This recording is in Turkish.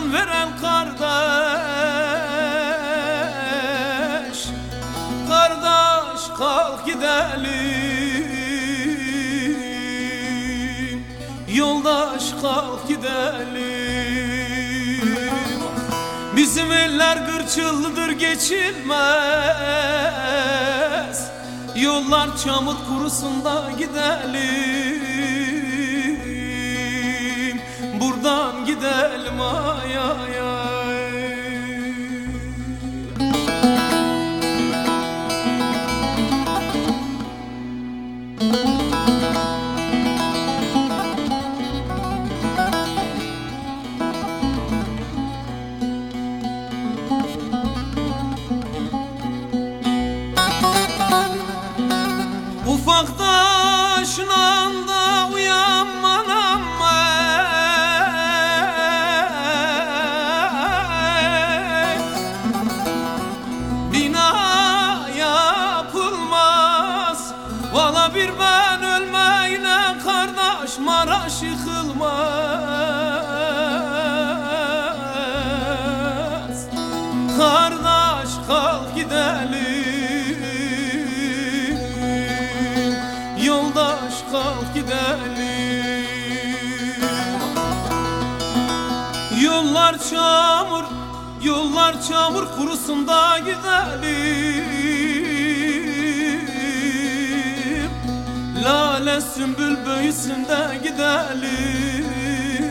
can veren kardeş, kardeş kalk gidelim, yoldaş kalk gidelim. Bizim eller gırçıllıdır geçilmez, yollar çamur kurusun da gidelim, buradan gidelim ay ay ay. Ufak taşla da uyanmanam bina yapılmaz. Valla bir ben ölmeyle kardeş Maraş yıkılmaz. Kardeş kalk gidelim, yoldaş kalk gidelim. Yollar çamur, yollar çamur kurusun da gidelim. Lale sümbül büyüsün de gidelim,